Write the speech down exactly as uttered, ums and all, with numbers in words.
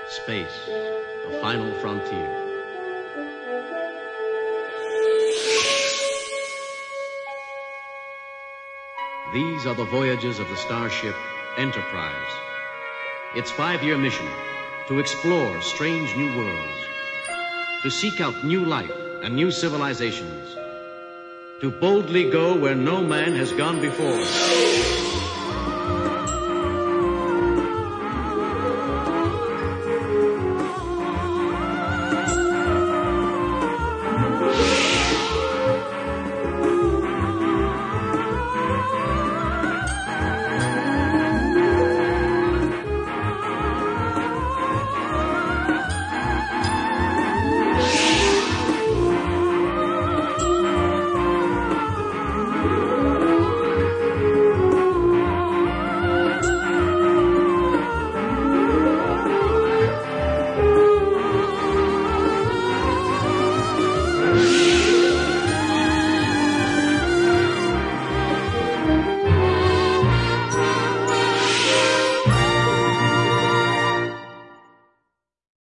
Space, the final frontier. These are the voyages of the starship Enterprise. Its five-year mission, to explore strange new worlds, to seek out new life and new civilizations, to boldly go where no man has gone before.